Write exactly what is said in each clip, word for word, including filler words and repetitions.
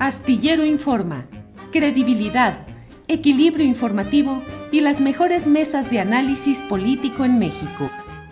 Astillero Informa, credibilidad, equilibrio informativo y las mejores mesas de análisis político en México.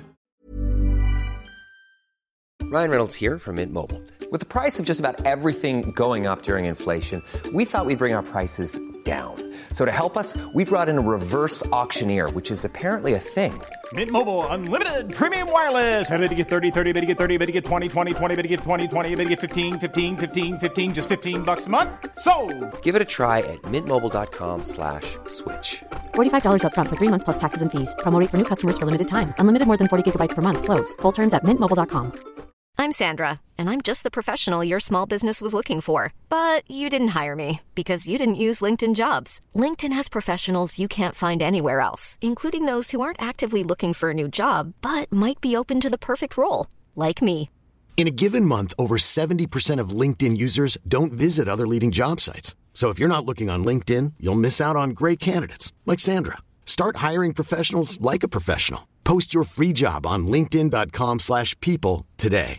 Ryan Reynolds here from Mint Mobile. With the price of just about everything going up during inflation, we thought we'd bring our prices down. So to help us, we brought in a reverse auctioneer, which is apparently a thing. Mint Mobile Unlimited Premium Wireless. How to get thirty, thirty, how to get thirty, how to get twenty, twenty, twenty, how to get twenty, twenty, how to get fifteen, fifteen, fifteen, fifteen, just fifteen bucks a month? Sold! Give it a try at mintmobile.com slash switch. forty-five dollars up front for three months plus taxes and fees. Promo rate for new customers for limited time. Unlimited more than forty gigabytes per month. Slows full terms at mint mobile dot com. I'm Sandra, and I'm just the professional your small business was looking for. But you didn't hire me because you didn't use LinkedIn Jobs. LinkedIn has professionals you can't find anywhere else, including those who aren't actively looking for a new job, but might be open to the perfect role, like me. In a given month, over seventy percent of LinkedIn users don't visit other leading job sites. So if you're not looking on LinkedIn, you'll miss out on great candidates, like Sandra. Start hiring professionals like a professional. Post your free job on linkedin.com slash people today.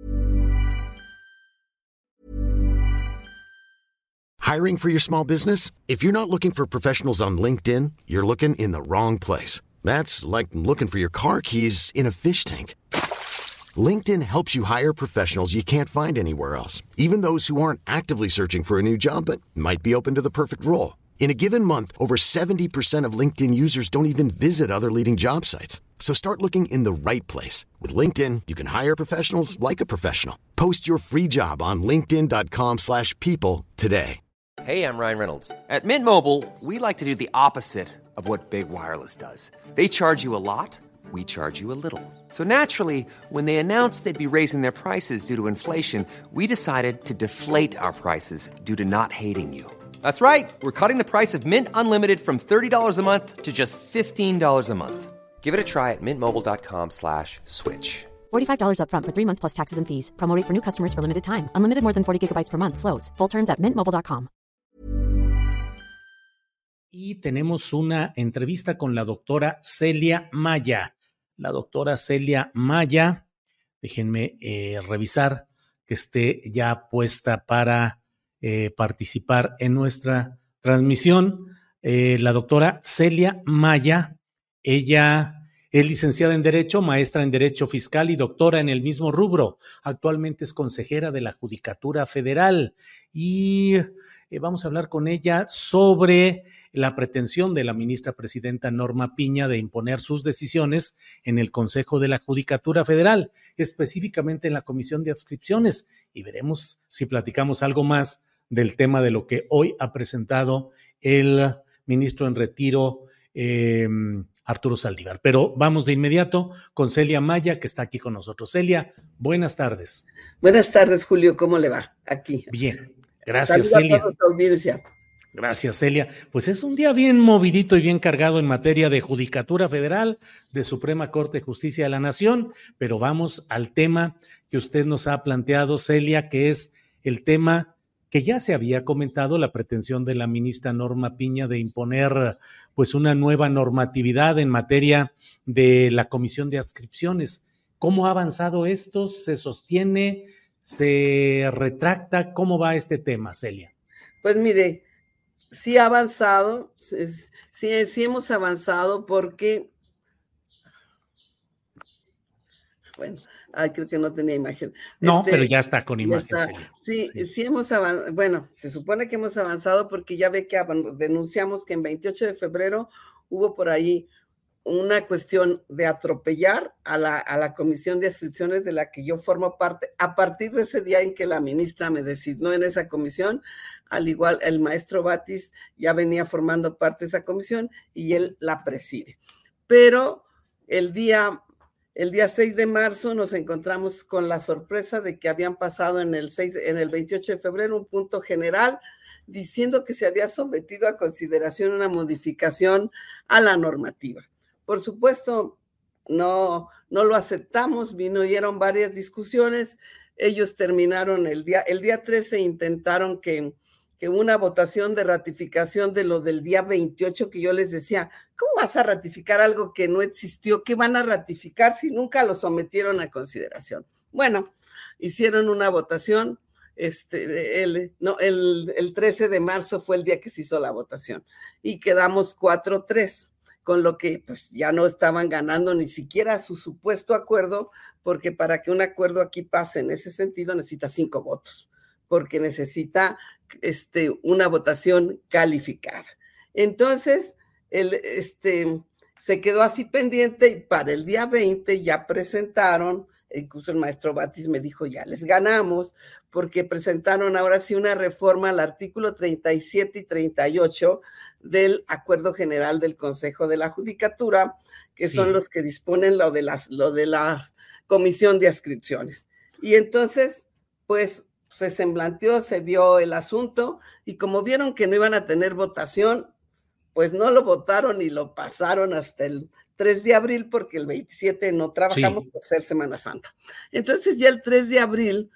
Hiring for your small business? If you're not looking for professionals on LinkedIn, you're looking in the wrong place. That's like looking for your car keys in a fish tank. LinkedIn helps you hire professionals you can't find anywhere else, even those who aren't actively searching for a new job but might be open to the perfect role. In a given month, over seventy percent of LinkedIn users don't even visit other leading job sites. So start looking in the right place. With LinkedIn, you can hire professionals like a professional. Post your free job on linkedin.com slash people today. Hey, I'm Ryan Reynolds. At Mint Mobile, we like to do the opposite of what Big Wireless does. They charge you a lot, we charge you a little. So naturally, when they announced they'd be raising their prices due to inflation, we decided to deflate our prices due to not hating you. That's right. We're cutting the price of Mint Unlimited from thirty dollars a month to just fifteen dollars a month. Give it a try at mintmobile.com slash switch. forty-five dollars up front for three months plus taxes and fees. Promo rate for new customers for limited time. Unlimited more than forty gigabytes per month. Slows full terms at mint mobile dot com. Y tenemos una entrevista con la doctora Celia Maya. La doctora Celia Maya, déjenme eh, revisar que esté ya puesta para eh, participar en nuestra transmisión. Eh, la doctora Celia Maya, ella es licenciada en Derecho, maestra en Derecho Fiscal y doctora en el mismo rubro. Actualmente es consejera de la Judicatura Federal y eh, vamos a hablar con ella sobre la pretensión de la ministra presidenta Norma Piña de imponer sus decisiones en el Consejo de la Judicatura Federal, específicamente en la Comisión de Adscripciones, y veremos si platicamos algo más del tema de lo que hoy ha presentado el ministro en retiro, eh, Arturo Saldívar. Pero vamos de inmediato con Celia Maya, que está aquí con nosotros. Celia, buenas tardes. Buenas tardes, Julio. ¿Cómo le va? Aquí. Bien, gracias, Saluda Celia. a toda su audiencia. Gracias, Celia. Pues es un día bien movidito y bien cargado en materia de Judicatura Federal, de Suprema Corte de Justicia de la Nación, pero vamos al tema que usted nos ha planteado, Celia, que es el tema que ya se había comentado, la pretensión de la ministra Norma Piña de imponer pues una nueva normatividad en materia de la Comisión de Adscripciones. ¿Cómo ha avanzado esto? ¿Se sostiene? ¿Se retracta? ¿Cómo va este tema, Celia? Pues mire, sí ha avanzado, sí, sí hemos avanzado porque, bueno, ay, creo que no tenía imagen. No, este, pero ya está con imagen. Está, sí, sí, sí hemos avanzado, bueno, se supone que hemos avanzado porque ya ve que denunciamos que en veintiocho de febrero hubo por ahí una cuestión de atropellar a la, a la Comisión de Adscripciones de la que yo formo parte, a partir de ese día en que la ministra me designó en esa comisión. Al igual el maestro Batis ya venía formando parte de esa comisión y él la preside. Pero el día, el día seis de marzo nos encontramos con la sorpresa de que habían pasado en el, seis, en el veintiocho de febrero un punto general diciendo que se había sometido a consideración una modificación a la normativa. Por supuesto, no, no lo aceptamos, vinieron varias discusiones, ellos terminaron el día, el día trece, intentaron que, que una votación de ratificación de lo del día veintiocho, que yo les decía, ¿cómo vas a ratificar algo que no existió? ¿Qué van a ratificar si nunca lo sometieron a consideración? Bueno, hicieron una votación, este, el, no, el, el trece de marzo fue el día que se hizo la votación y quedamos cuatro tres, con lo que pues ya no estaban ganando ni siquiera su supuesto acuerdo, porque para que un acuerdo aquí pase en ese sentido necesita cinco votos, porque necesita este, una votación calificada. Entonces, el, este, se quedó así pendiente y para el día veinte ya presentaron, incluso el maestro Batis me dijo, ya les ganamos, porque presentaron ahora sí una reforma al artículo treinta y siete y treinta y ocho del Acuerdo General del Consejo de la Judicatura, que sí. son los que disponen lo de, las, lo de la Comisión de Adscripciones. Y entonces, pues, se semblanteó, se vio el asunto, y como vieron que no iban a tener votación, pues no lo votaron y lo pasaron hasta el tres de abril, porque el veintisiete no trabajamos sí. por ser Semana Santa. Entonces ya el tres de abril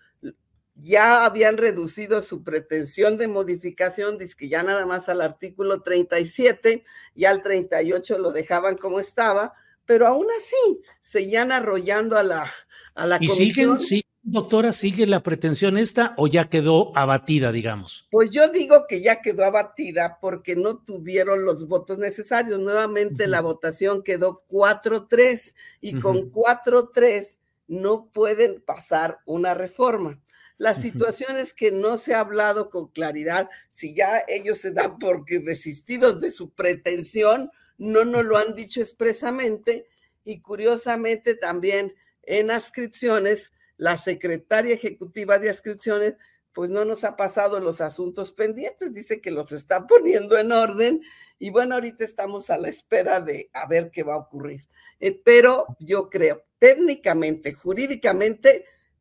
ya habían reducido su pretensión de modificación, dice que ya nada más al artículo treinta y siete, y al treinta y ocho lo dejaban como estaba, pero aún así seguían arrollando a la, a la ¿Y comisión. siguen, sí, doctora, sigue la pretensión esta o ya quedó abatida, digamos? Pues yo digo que ya quedó abatida porque no tuvieron los votos necesarios. Nuevamente uh-huh. la votación quedó cuatro tres y uh-huh. con cuatro tres no pueden pasar una reforma. La uh-huh. situación es que no se ha hablado con claridad si ya ellos se dan porque desistidos de su pretensión, no nos lo han dicho expresamente, y curiosamente también en adscripciones, la secretaria ejecutiva de adscripciones pues no nos ha pasado los asuntos pendientes, dice que los está poniendo en orden, y bueno, ahorita estamos a la espera de a ver qué va a ocurrir. Eh, pero yo creo, técnicamente, jurídicamente,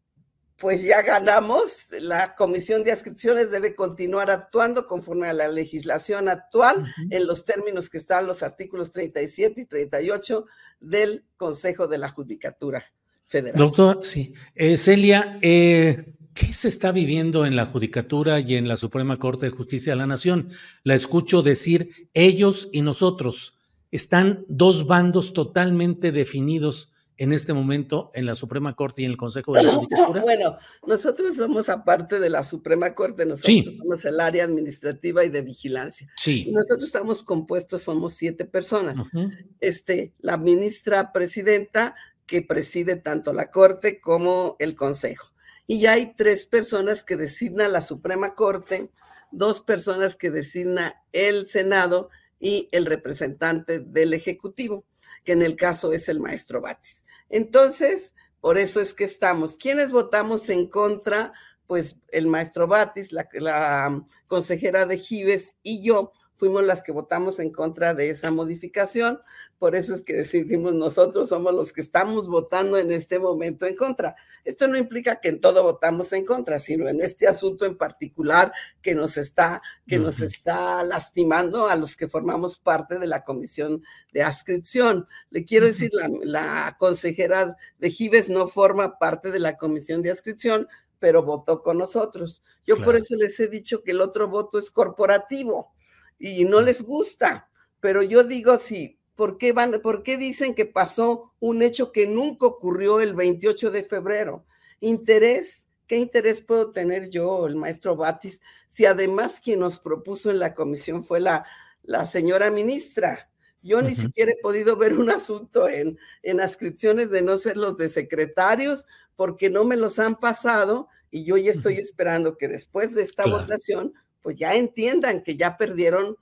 pues ya ganamos. La Comisión de Adscripciones debe continuar actuando conforme a la legislación actual, uh-huh. en los términos que están los artículos treinta y siete y treinta y ocho del Consejo de la Judicatura Federal. Doctor, sí. Eh, Celia, eh, ¿qué se está viviendo en la Judicatura y en la Suprema Corte de Justicia de la Nación? La escucho decir ellos y nosotros. Están dos bandos totalmente definidos en este momento en la Suprema Corte y en el Consejo de la Judicatura. Bueno, nosotros somos aparte de la Suprema Corte, nosotros sí. somos el área administrativa y de vigilancia. Sí. Y nosotros estamos compuestos, somos siete personas. Uh-huh. Este, la ministra presidenta, que preside tanto la Corte como el Consejo. Y ya hay tres personas que designa la Suprema Corte, dos personas que designa el Senado y el representante del Ejecutivo, que en el caso es el maestro Batis. Entonces, por eso es que estamos. ¿Quiénes votamos en contra? Pues el maestro Batis, la, la consejera de Gives y yo fuimos las que votamos en contra de esa modificación. Por eso es que decidimos nosotros, somos los que estamos votando en este momento en contra. Esto no implica que en todo votamos en contra, sino en este asunto en particular que nos está, que uh-huh. nos está lastimando a los que formamos parte de la Comisión de Adscripción. Le quiero uh-huh. decir, la, la consejera de Gives no forma parte de la Comisión de Adscripción, pero votó con nosotros. Yo claro. por eso les he dicho que el otro voto es corporativo y no les gusta, pero yo digo sí. ¿Por qué, van, ¿Por qué dicen que pasó un hecho que nunca ocurrió el veintiocho de febrero? ¿Interés? ¿Qué interés puedo tener yo, el maestro Batis, si además quien nos propuso en la comisión fue la, la señora ministra? Yo uh-huh. ni siquiera he podido ver un asunto en, en adscripciones de no ser los de secretarios, porque no me los han pasado, y yo ya estoy uh-huh. esperando que después de esta claro. votación, pues ya entiendan que ya perdieron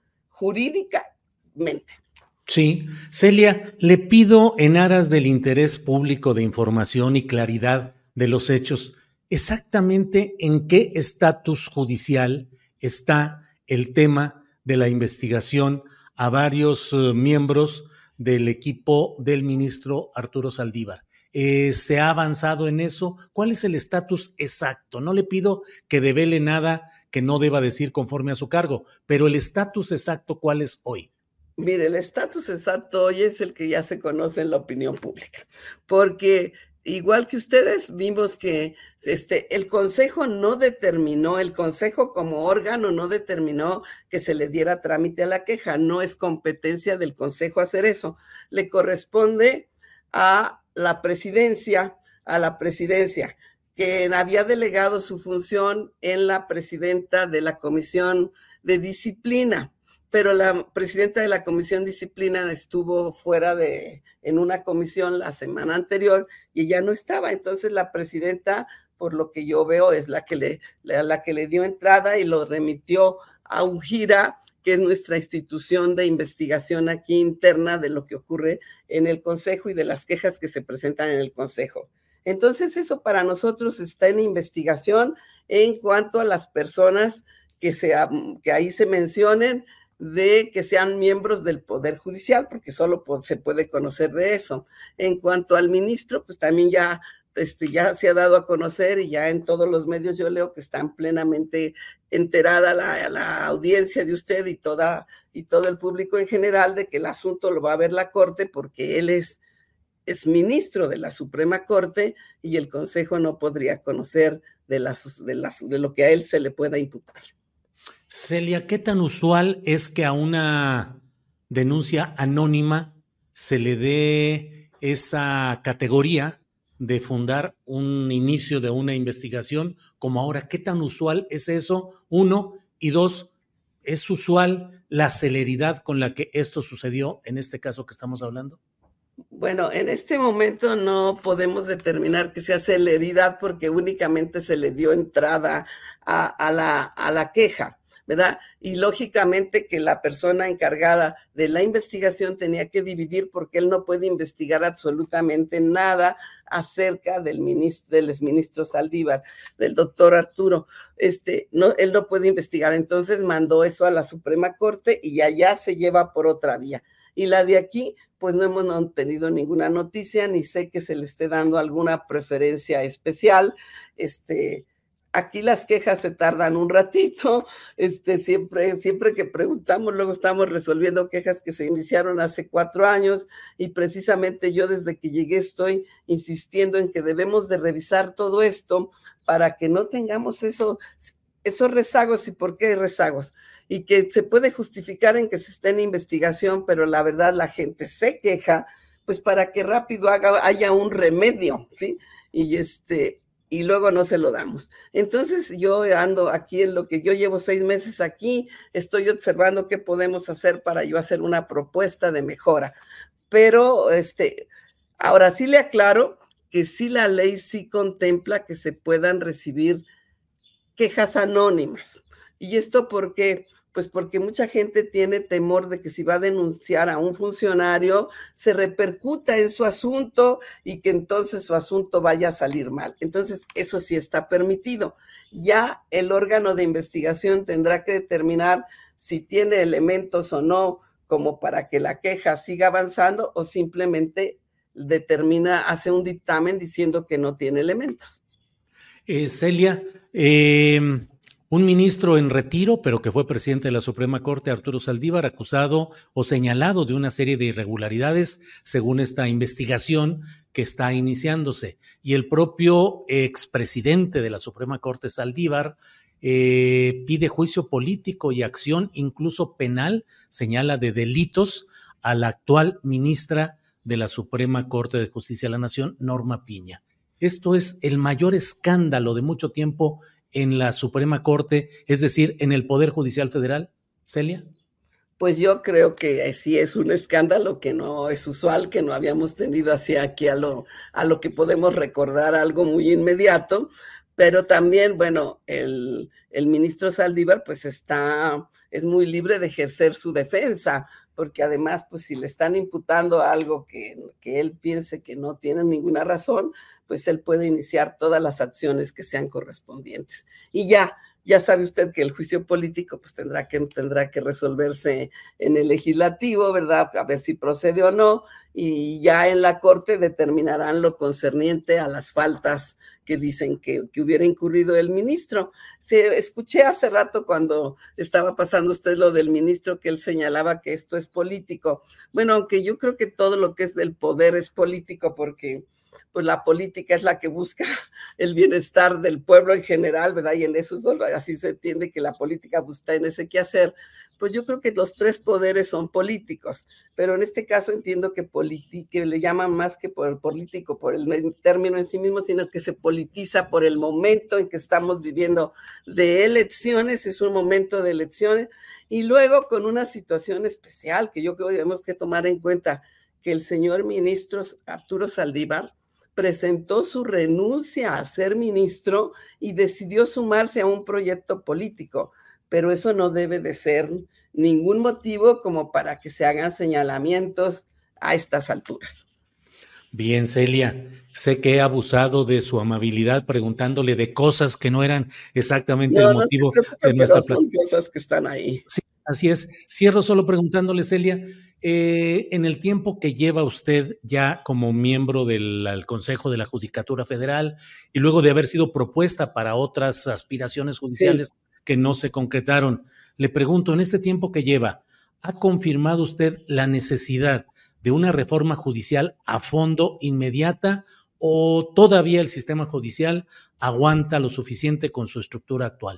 jurídicamente. Sí, Celia, le pido en aras del interés público de información y claridad de los hechos, exactamente en qué estatus judicial está el tema de la investigación a varios uh, miembros del equipo del ministro Arturo Saldívar. Eh, ¿Se ha avanzado en eso? ¿Cuál es el estatus exacto? No le pido que devele nada que no deba decir conforme a su cargo, pero el estatus exacto, ¿cuál es hoy? Mire, el estatus exacto hoy es el que ya se conoce en la opinión pública, porque igual que ustedes vimos que este, el Consejo no determinó, el Consejo como órgano no determinó que se le diera trámite a la queja, no es competencia del Consejo hacer eso, le corresponde a la presidencia, a la presidencia, que había delegado su función en la presidenta de la Comisión de Disciplina, pero la presidenta de la Comisión de Disciplina estuvo fuera de, en una comisión la semana anterior y ella no estaba. Entonces la presidenta, por lo que yo veo, es la que le, la, la que le dio entrada y lo remitió a UNGIRA, que es nuestra institución de investigación aquí interna de lo que ocurre en el Consejo y de las quejas que se presentan en el Consejo. Entonces eso para nosotros está en investigación en cuanto a las personas que, se, que ahí se mencionen, de que sean miembros del Poder Judicial, porque solo se puede conocer de eso. En cuanto al ministro, pues también ya, este, ya se ha dado a conocer y ya en todos los medios yo leo que están plenamente enterada la, la audiencia de usted y, toda, y todo el público en general de que el asunto lo va a ver la Corte porque él es, es ministro de la Suprema Corte y el Consejo no podría conocer de, las, de, las, de lo que a él se le pueda imputar. Celia, ¿qué tan usual es que a una denuncia anónima se le dé esa categoría de fundar un inicio de una investigación como ahora? ¿Qué tan usual es eso? Uno, y dos, ¿es usual la celeridad con la que esto sucedió en este caso que estamos hablando? Bueno, en este momento no podemos determinar que sea celeridad porque únicamente se le dio entrada a, a, la, a la queja, ¿verdad? Y lógicamente que la persona encargada de la investigación tenía que dividir porque él no puede investigar absolutamente nada acerca del ministro, del exministro Saldívar, del doctor Arturo. Este, no, él no puede investigar, entonces mandó eso a la Suprema Corte y allá se lleva por otra vía. Y la de aquí, pues no hemos no tenido ninguna noticia, ni sé que se le esté dando alguna preferencia especial. Este, aquí las quejas se tardan un ratito, este, siempre, siempre que preguntamos, luego estamos resolviendo quejas que se iniciaron hace cuatro años y precisamente yo desde que llegué estoy insistiendo en que debemos de revisar todo esto para que no tengamos eso, esos rezagos. ¿Y por qué hay rezagos? Y que se puede justificar en que se esté en investigación, pero la verdad la gente se queja, pues para que rápido haga, haya un remedio, ¿sí? Y este... y luego no se lo damos. Entonces yo ando aquí en lo que yo llevo seis meses aquí, estoy observando qué podemos hacer para yo hacer una propuesta de mejora. Pero este, ahora sí le aclaro que sí la ley sí contempla que se puedan recibir quejas anónimas. ¿Y esto por qué? Pues porque mucha gente tiene temor de que si va a denunciar a un funcionario, se repercuta en su asunto y que entonces su asunto vaya a salir mal. Entonces, eso sí está permitido. Ya el órgano de investigación tendrá que determinar si tiene elementos o no como para que la queja siga avanzando o simplemente determina, hace un dictamen diciendo que no tiene elementos. Eh, Celia, eh... un ministro en retiro, pero que fue presidente de la Suprema Corte, Arturo Saldívar, acusado o señalado de una serie de irregularidades según esta investigación que está iniciándose. Y el propio expresidente de la Suprema Corte, Saldívar, eh, pide juicio político y acción incluso penal, señala de delitos a la actual ministra de la Suprema Corte de Justicia de la Nación, Norma Piña. Esto es el mayor escándalo de mucho tiempo en la Suprema Corte, es decir, en el Poder Judicial Federal, Celia. Pues yo creo que sí es un escándalo que no es usual, que no habíamos tenido hacia aquí a lo, a lo que podemos recordar algo muy inmediato, pero también, bueno, el, el ministro Saldívar pues está, es muy libre de ejercer su defensa, porque además, pues si le están imputando algo que, que él piense que no tiene ninguna razón, pues él puede iniciar todas las acciones que sean correspondientes. Y ya, ya sabe usted que el juicio político pues tendrá que, tendrá que resolverse en el legislativo, ¿verdad? A ver si procede o no, y ya en la Corte determinarán lo concerniente a las faltas que dicen que, que hubiera incurrido el ministro. Se, escuché hace rato cuando estaba pasando usted lo del ministro que él señalaba que esto es político. Bueno, aunque yo creo que todo lo que es del poder es político porque pues la política es la que busca el bienestar del pueblo en general, ¿verdad? Y en eso solo, así se entiende que la política busca en ese quehacer. Pues yo creo que los tres poderes son políticos, pero en este caso entiendo que, politi- que le llaman más que por el político, por el término en sí mismo, sino que se politiza por el momento en que estamos viviendo de elecciones, es un momento de elecciones, y luego con una situación especial que yo creo que tenemos que tomar en cuenta, que el señor ministro Arturo Saldívar presentó su renuncia a ser ministro y decidió sumarse a un proyecto político, pero eso no debe de ser ningún motivo como para que se hagan señalamientos a estas alturas. Bien, Celia, sé que he abusado de su amabilidad preguntándole de cosas que no eran exactamente no, el motivo no se preocupe, de nuestra pero son cosas que están ahí. Sí, así es. Cierro solo preguntándole, Celia, eh, en el tiempo que lleva usted ya como miembro del, del Consejo de la Judicatura Federal y luego de haber sido propuesta para otras aspiraciones judiciales sí. que no se concretaron, le pregunto, en este tiempo que lleva, ¿ha confirmado usted la necesidad de una reforma judicial a fondo inmediata o todavía el sistema judicial aguanta lo suficiente con su estructura actual?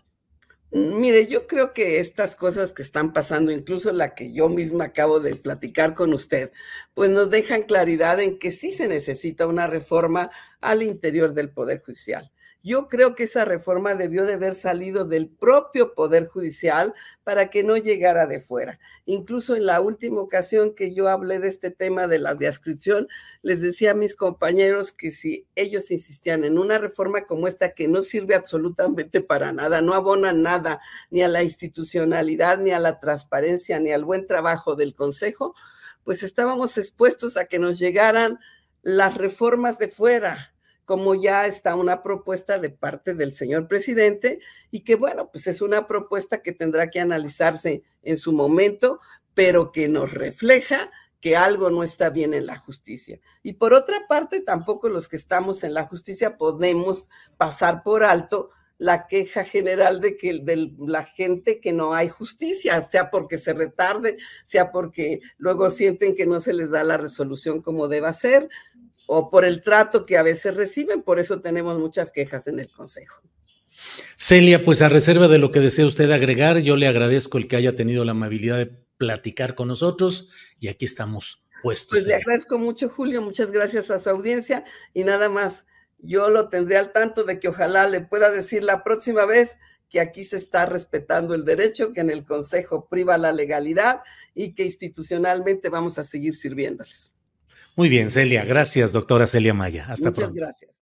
Mire, yo creo que estas cosas que están pasando, incluso la que yo misma acabo de platicar con usted, pues nos dejan claridad en que sí se necesita una reforma al interior del Poder Judicial. Yo creo que esa reforma debió de haber salido del propio Poder Judicial para que no llegara de fuera. Incluso en la última ocasión que yo hablé de este tema de la adscripción, les decía a mis compañeros que si ellos insistían en una reforma como esta que no sirve absolutamente para nada, no abona nada ni a la institucionalidad, ni a la transparencia, ni al buen trabajo del Consejo, pues estábamos expuestos a que nos llegaran las reformas de fuera, como ya está una propuesta de parte del señor presidente y que, bueno, pues es una propuesta que tendrá que analizarse en su momento, pero que nos refleja que algo no está bien en la justicia. Y por otra parte, tampoco los que estamos en la justicia podemos pasar por alto la queja general de que de la gente que no hay justicia, sea porque se retarde, sea porque luego sienten que no se les da la resolución como deba ser, o por el trato que a veces reciben, por eso tenemos muchas quejas en el Consejo. Celia, pues a reserva de lo que desee usted agregar, yo le agradezco el que haya tenido la amabilidad de platicar con nosotros y aquí estamos puestos. Pues Celia. Le agradezco mucho, Julio, muchas gracias a su audiencia y nada más, yo lo tendré al tanto de que ojalá le pueda decir la próxima vez que aquí se está respetando el derecho, que en el Consejo priva la legalidad y que institucionalmente vamos a seguir sirviéndoles. Muy bien, Celia. Gracias, doctora Celia Maya. Hasta Muchas pronto. Muchas gracias.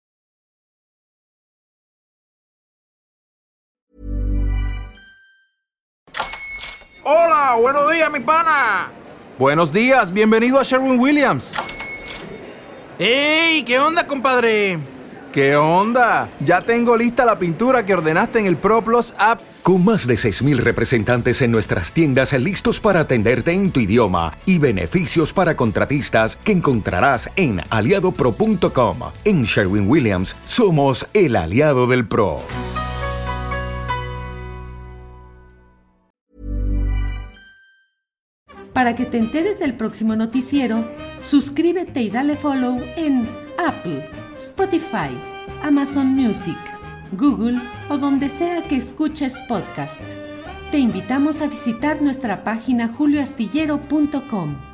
Hola, buenos días, mi pana. Buenos días, bienvenido a Sherwin-Williams. ¡Ey! ¿Qué onda, compadre? ¿Qué onda? Ya tengo lista la pintura que ordenaste en el ProPlus app. Con más de seis mil representantes en nuestras tiendas listos para atenderte en tu idioma y beneficios para contratistas que encontrarás en aliado pro punto com. En Sherwin-Williams somos el aliado del pro. Para que te enteres del próximo noticiero, suscríbete y dale follow en Apple, Spotify, Amazon Music, Google o donde sea que escuches podcast. Te invitamos a visitar nuestra página julio astillero punto com.